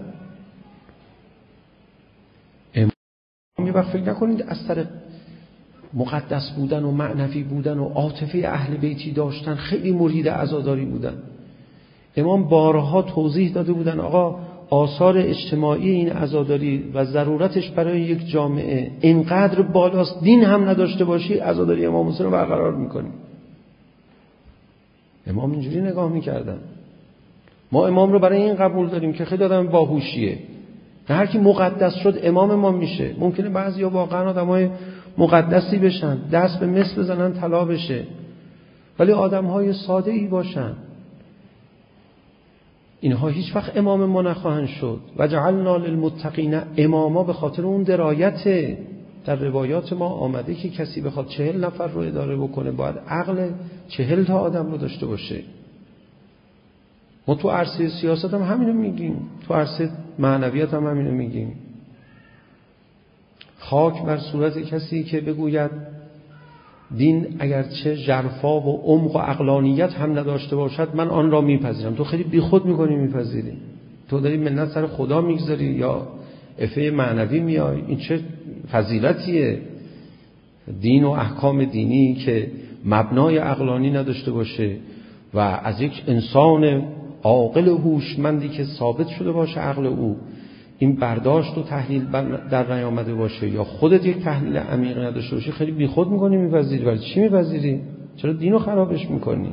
یه وقت فکر نکنید از طریق مقدس بودن و معنوی بودن و عاطفه اهل بیتی داشتن خیلی مرید عزاداری بودن. امام بارها توضیح داده بودن آقا آثار اجتماعی این عزاداری و ضرورتش برای یک جامعه اینقدر بالاست، دین هم نداشته باشی عزاداری امام حسین رو برقرار میکنی. امام اینجوری نگاه میکردن. ما امام رو برای این قبول داریم که خیلی آدم باهوشیه، نه هر کی مقدس شد امام ما میشه. ممکنه بعضیا واقعا آدمای مقدسی بشن، دست به مس بزنن طلا بشه، ولی آدمهای ساده ای باشن، اینها هیچ وقت امام ما نخواهند شد. و جعلنا للمتقین اماما، به خاطر اون درایت. در روایات ما آمده که کسی بخواد چهل نفر رو اداره بکنه باید عقل چهل تا آدم رو داشته باشه. ما تو عرصه سیاست هم همینو میگیم، تو عرصه معنویات هم همینو میگیم. خاک بر صورت کسی که بگوید دین اگرچه ژرفا و عمق و عقلانیت هم نداشته باشد من آن را میپذیرم. تو خیلی بیخود میکنی میپذیری، تو داری منت سر خدا میگذاری یا افه معنوی میای. این چه فضیلتیه؟ دین و احکام دینی که مبنای عقلانی نداشته باشه و از یک انسان عاقل هوشمندی که ثابت شده باشه عقل او این برداشت و تحلیل در نیامده باشه، یا خودت یک تحلیل عمیق نداشته باشی، خیلی بیخود میکنی میپذیری. ولی چی میپذیری؟ چرا دینو خرابش میکنی؟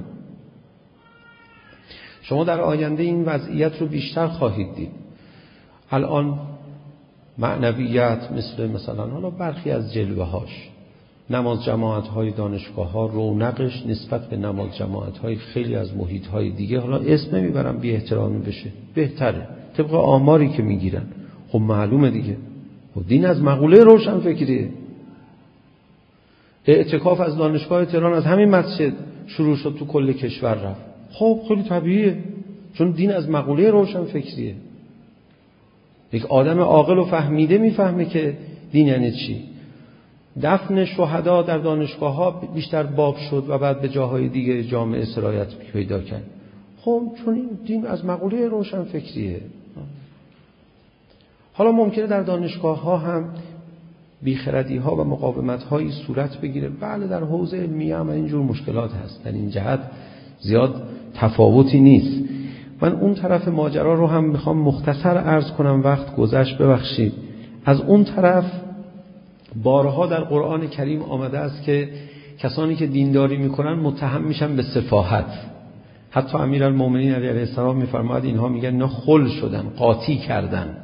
شما در آینده این وضعیت رو بیشتر خواهید دید. الان معنویت مثل مثلا حالا برخی از جلوه هاش، نماز جماعت های دانشگاه ها رونقش نسبت به نماز جماعت های خیلی از محیط های دیگه، حالا اسم نمیبرم بی احترامی بشه، بهتره طبق آماری که میگیرن. خب معلومه دیگه، خب دین از مقوله روشن فکریه. اعتکاف از دانشگاه تهران از همین مسجد شروع شد تو کل کشور رفت. خب خیلی طبیعیه، چون دین از مقوله روشن فکریه. یک آدم عاقل و فهمیده میفهمه که دین یعنی چی. دفن شهدا در دانشگاه ها بیشتر باب شد و بعد به جاهای دیگه جامعه سرایت پیدا کرد. خب چون این دین از مقوله روشن فکریه. حالا ممکنه در دانشگاه ها هم بیخردی ها و مقاومت هایی صورت بگیره. بله در حوزه علمیه هم اینجور مشکلات هست، در این جهت زیاد تفاوتی نیست. من اون طرف ماجرا رو هم میخوام مختصر عرض کنم، وقت گذشت ببخشید. از اون طرف بارها در قرآن کریم آمده است که کسانی که دینداری میکنن متهم میشن به سفاهت. حتی امیرالمومنین علیه السلام میفرماید اینها میگن اینا خل شدن، قاطی کردن.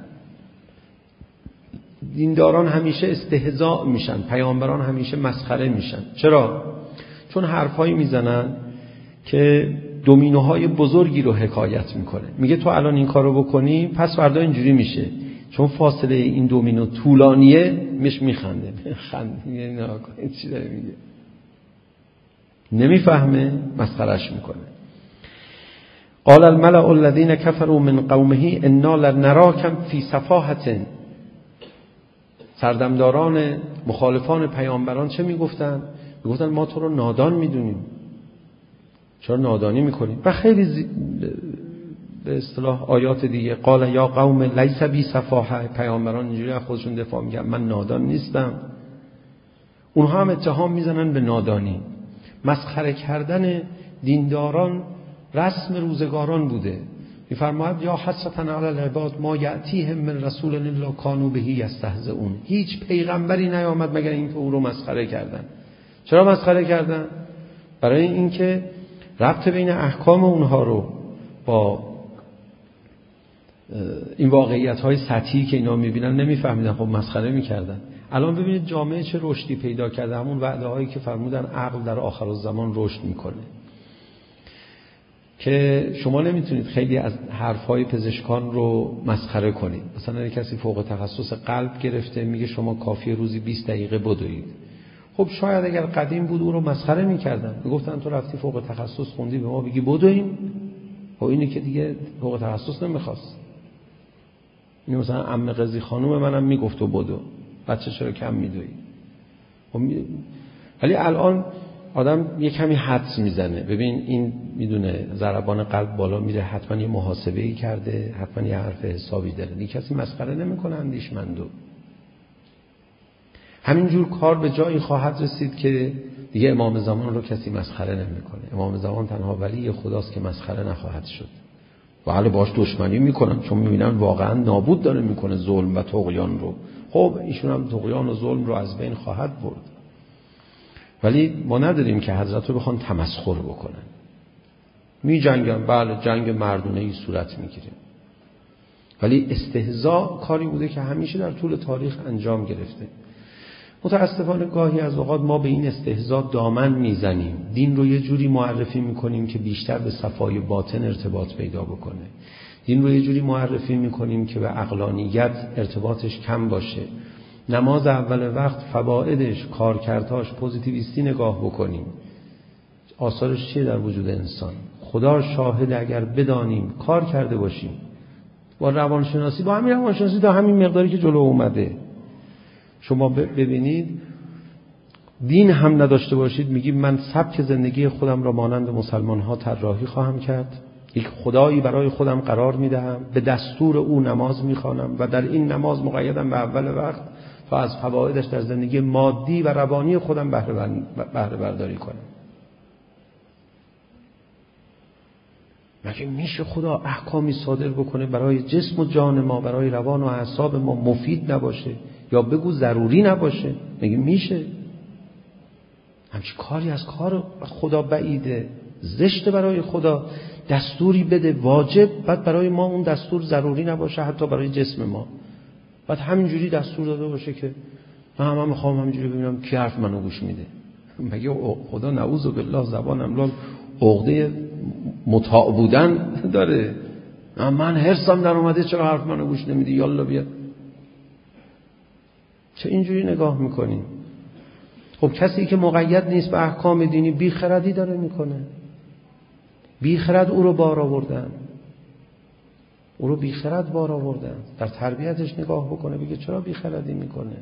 دینداران همیشه استهزاء میشن، پیامبران همیشه مسخره میشن. چرا؟ چون حرفایی میزنن که دومینوهای بزرگی رو حکایت میکنه. میگه تو الان این کارو بکنی پس فردا اینجوری میشه، چون فاصله این دومینو طولانیه. مش میخنده خنده یعنی نه چی داره میگه، نمیفهمه، مسخرهش میکنه. قال الملأ الذين كفروا من قومه انا لنراكم في سفاهة. سردمداران مخالفان پیامبران چه میگفتن؟ میگفتن ما تو رو نادان میدونیم، چرا نادانی میکنیم؟ و خیلی زی... به اصطلاح آیات دیگه قال یا قوم لیس بی سفاهه. پیامبران اینجوری از خودشون دفاع میکنن، من نادان نیستم. اونها هم اتهام میزنن به نادانی. مسخره کردن دینداران رسم روزگاران بوده. میفرماید یا حسرة علی العباد ما یأتیهم من رسول الا کانوا به یستهزئون. هیچ پیغمبری نیامد مگر اینکه او رو مسخره کردن. چرا مسخره کردن؟ برای اینکه ربط بین احکام اونها رو با این واقعیت‌های سطحی که اینا می‌بینن نمی‌فهمیدن، خب مسخره می‌کردن. الان ببینید جامعه چه رشدی پیدا کرده. همون وعده‌هایی که فرمودن عقل در آخرالزمان رشد می‌کنه، که شما نمیتونید خیلی از حرف‌های پزشکان رو مسخره کنید. مثلا کسی فوق تخصص قلب گرفته میگه شما کافیه روزی بیست دقیقه بدوید. خب شاید اگر قدیم بود او رو مسخره می‌کردن، میگفتن تو رفتی فوق تخصص خوندی به ما بگی بدویم. خب اینی که دیگه فوق تخصص نمیخواست. این مثلا عمه قضی خانوم منم میگفت و بدو، بچه چرا کم میدوی؟ ولی الان آدم یه کمی حدس میزنه. ببین این میدونه ضربان قلب بالا میره، حتما یه محاسبه‌ای کرده، حتما یه حرف حسابی داره. دیگه کسی مسخره نمیکنه اندیشمندو. همینجور کار به جایی خواهد رسید که دیگه امام زمان رو کسی مسخره نمیکنه. امام زمان تنها ولی خداست که مسخره نخواهد شد. بله باش دشمنی میکنن چون میبینن واقعا نابود داره میکنه ظلم و طغیان رو. خب ایشون هم طغیان و ظلم رو از بین خواهد برد، ولی ما نداریم که حضرت رو بخوان تمسخر بکنن. می جنگن، بله جنگ مردونه ای صورت میگیره، ولی استهزاء کاری بوده که همیشه در طول تاریخ انجام گرفته. متاسفانه گاهی از اوقات ما به این استهزاء دامن میزنیم، دین رو یه جوری معرفی میکنیم که بیشتر به صفای باطن ارتباط پیدا بکنه، دین رو یه جوری معرفی میکنیم که به عقلانیت ارتباطش کم باشه. نماز اول وقت فوائدش، کارکردهاش پوزیتیویستی نگاه بکنیم. آثارش چیه در وجود انسان؟ خدا شاهد اگر بدانیم کار کرده باشیم با روانشناسی، با همین روانشناسی تا همین مقداری که جلو اومده. شما ببینید دین هم نداشته باشید میگیم من سبک زندگی خودم را مانند مسلمان ها طراحی خواهم کرد، یک خدایی برای خودم قرار میدهم، به دستور او نماز میخوانم و در این نماز مقیدم به اول وقت تا از فوایدش در زندگی مادی و روانی خودم بهره برداری کنم. مگه میشه خدا احکامی صادر بکنه برای جسم و جان ما، برای روان و اعصاب ما مفید نباشه یا بگو ضروری نباشه؟ مگه میشه؟ همچین کاری از کار خدا بعیده، زشته برای خدا دستوری بده واجب، بعد برای ما اون دستور ضروری نباشه حتی برای جسم ما، بعد همینجوری دستور داده باشه که من هم میخوام همینجوری ببینم کی حرف منو گوش میده. مگه خدا نعوذ بالله زبانم لال عقده مطاع بودن داره؟ من حرصم در اومده چرا حرف منو گوش نمیدی، یالا بیا. چه اینجوری نگاه میکنیم؟ خب کسی که مقید نیست به احکام دینی بیخردی داره میکنه، بیخرد او رو بار آوردن، او رو بیخرد بار آوردن. در تربیتش نگاه بکنه بگه چرا بیخردی میکنه.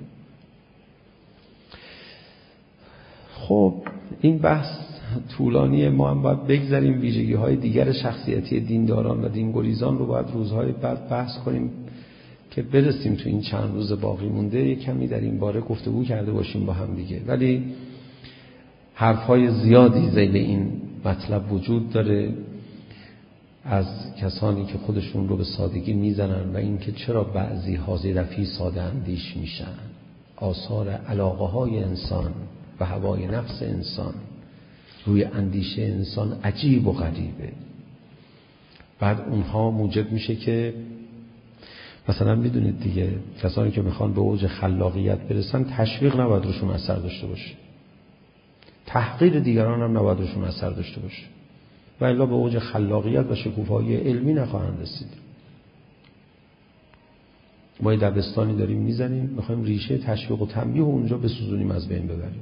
خب این بحث طولانیه، ما هم باید بگذاریم ویژگی های دیگر شخصیتی دینداران و دینگریزان رو باید روزهای بعد بحث کنیم که برسیم تو این چند روز باقی مونده یک کمی در این باره گفتگو کرده باشیم با هم دیگه. ولی حرفهای زیادی ذیل این مطلب وجود داره از کسانی که خودشون رو به سادگی میزنن و اینکه چرا بعضی حاضی رفی ساده اندیش میشن، آثار علاقه های انسان و هوای نفس انسان روی اندیشه انسان عجیب و غریبه. بعد اونها موجب میشه که مثلا میدونید دیگه کسانی که میخوان به اوج خلاقیت برسن تشویق نباید روشون اثر داشته باشه، تحقیر دیگران هم نباید روشون اثر داشته باشه، و الا به اوج خلاقیت و شکوفایی علمی نخواهند رسید. ما یه دبستانی داریم میزنیم، میخوایم ریشه تشویق و تنبیه اونجا بسوزونیم، از بین ببریم.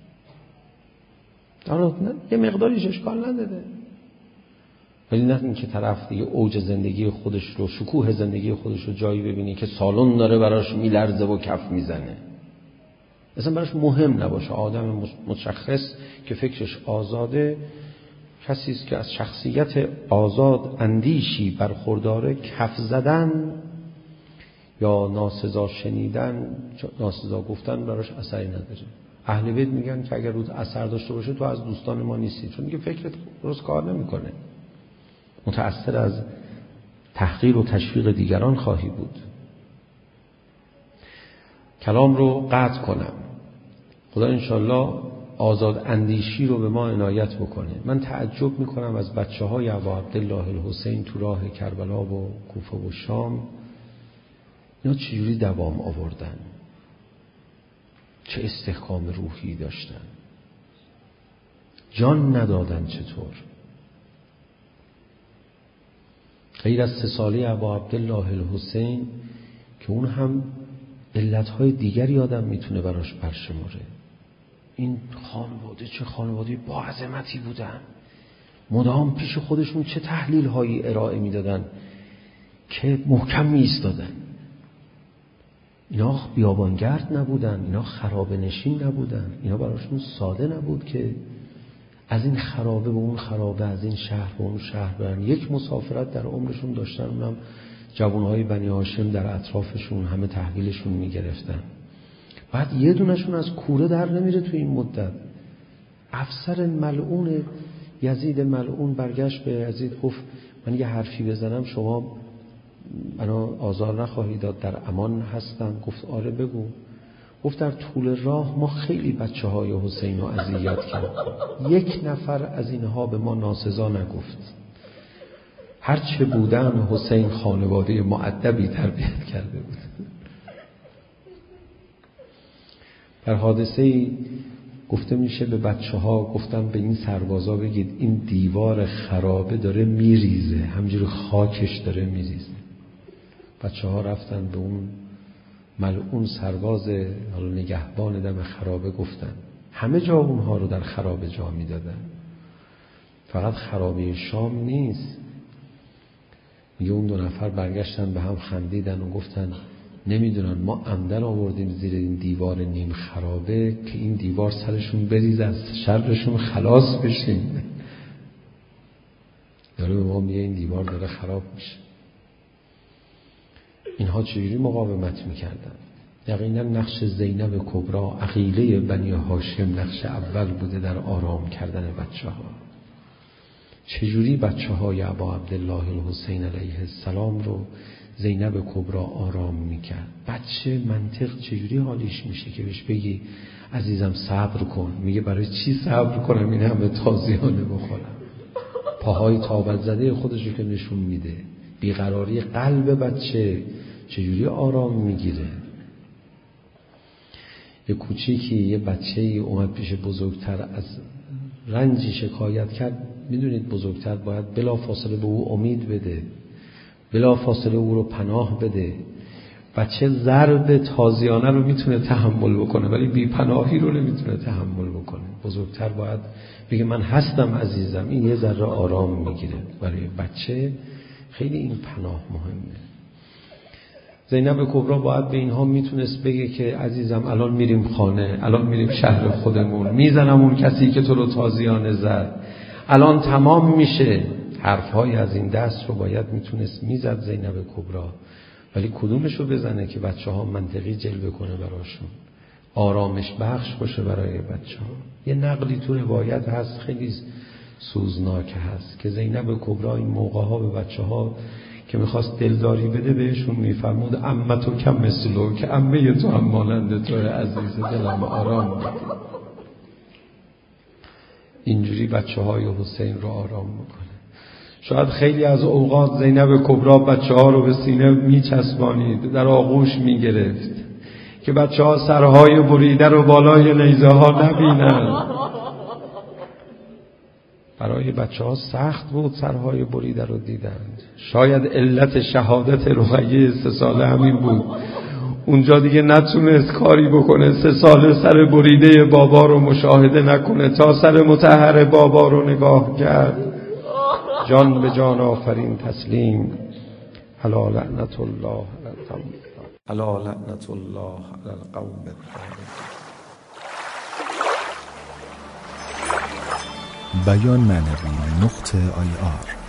نه یه مقداریش اشکال نداره، ولی نه این که طرف دیگه اوج زندگی خودش رو، شکوه زندگی خودش رو جایی ببینی که سالن داره براش میلرزه و کف میزنه، اصلا براش مهم نباشه. آدم مشخص که فکرش آزاده، کسی است که از شخصیت آزاد اندیشی برخورداره، کف زدن یا ناسزا شنیدن، ناسزا گفتن براش اثری نداره. اهل بیت میگن که اگر روز اثر داشته باشه تو از دوستان ما نیستی، چون دیگه فکرت درست کار نمیکنه، متأثر از تحقیر و تشویق دیگران خواهی بود. کلام رو قطع کنم. خدا انشالله آزاد اندیشی رو به ما عنایت بکنه. من تعجب میکنم از بچه های ابا عبدالله الحسین تو راه کربلا و کوفه و شام، اینا چجوری دوام آوردن، چه استحکام روحی داشتن، جان ندادن چطور. غیر از سه ساله ابا عبدالله الحسین که اون هم علتهای دیگری آدم میتونه براش برشماره. این خانواده چه خانواده با عظمتی بودن، مدام پیش خودشون چه تحلیل هایی ارائه میدادن که محکم می ایستادن. اینا بیابانگرد نبودن، اینا خرابه نشین نبودن، اینا براشون ساده نبود که از این خرابه به اون خرابه، از این شهر به اون شهر برن. یک مسافرت در عمرشون داشتن، اونم جوانهای بنی هاشم در اطرافشون همه تحویلشون میگرفتن. بعد یه دونشون از کوره در نمیره تو این مدت. افسر ملعون یزید ملعون برگشت به یزید گفت من یه حرفی بزنم شما منو آزار نخواهی داد، در امان هستم. گفت آره بگو. گفت در طول راه ما خیلی بچه های حسین رو اذیت کردیم، یک نفر از اینها به ما ناسزا نگفت. هرچه بودن حسین خانواده مؤدبی تربیت کرده بود. در حادثه گفته میشه به بچه ها گفتن به این سربازا بگید این دیوار خرابه داره میریزه، همجور خاکش داره میریزه. بچه ها رفتن به اون ملعون سرباز حالا نگهبان دم خرابه گفتن. همه جا اونها رو در خرابه جا میدادن، فقط خرابه شام نیست. میگه اون دو نفر برگشتن به هم خندیدن و گفتن نمیدونن ما عمدن آوردیم زیر این دیوار نیم خرابه که این دیوار سرشون بریزه از شرشون خلاص بشیم. داره به ما میگه این دیوار داره خراب میشه. اینها چجوری مقاومت میکردن؟ یقینا نقش زینب کبرا عقیله بنی هاشم نقش اول بوده در آرام کردن بچه ها. چجوری بچه های ابا عبدالله الحسین علیه السلام رو زینب کبرا آرام میکرد؟ بچه منطق چجوری حالیش میشه که بهش بگی عزیزم صبر کن؟ میگه برای چی صبر کنم این همه تازیانه بخورم؟ پاهای تابت زده خودشو که نشون میده. بیقراری قلب بچه چجوری آرام میگیره؟ یه کوچیکی یه بچه‌ای اومد پیش بزرگتر از رنجی شکایت کرد، میدونید بزرگتر باید بلا فاصله به او امید بده، بلا فاصله او رو پناه بده. بچه ضرب تازیانه رو میتونه تحمل بکنه ولی بی پناهی رو نمیتونه تحمل بکنه. بزرگتر باید بگه من هستم عزیزم، این یه ذره آرام میگیره. برای بچه خیلی این پناه مهمه. زینب کبرا باید به اینها میتونست بگه که عزیزم الان میریم خانه، الان میریم شهر خودمون، میزنم اون کسی که تو رو تازیانه زد، الان تمام میشه. حرفهای از این دست رو باید میتونست میزد زینب کبرا، ولی کدومش رو بزنه که بچه ها منطقی جلوه کنه براشون، آرامش بخش باشه برای بچه ها. یه نقلی تو روایت هست خیلی سوزناک هست که زینب کبرا این موقع ها به بچه ها که میخواست دلداری بده بهشون میفرمود عمه تو کم مثلو، که عمه تو هم مانند تو عزیز دلم آرام بده. اینجوری بچه های حسین رو آرام میکنه. شاید خیلی از اوقات زینب کبرا بچه ها رو به سینه میچسبانید، در آغوش میگرفت که بچه ها سرهای بریده رو بالای نیزه ها نبینن. برای بچه ها سخت بود سرهای بریده رو دیدند. شاید علت شهادت رقیه سه ساله همین بود، اونجا دیگه نتونست کاری بکنه، سه ساله سر بریده بابا رو مشاهده نکنه تا سر مطهر بابا رو نگاه کرد. جان به جان آفرین تسلیم. الا لعنت الله علی القوم الا لعنت الله علی القوم الظالمین. بیان معنوی نقطه آی آر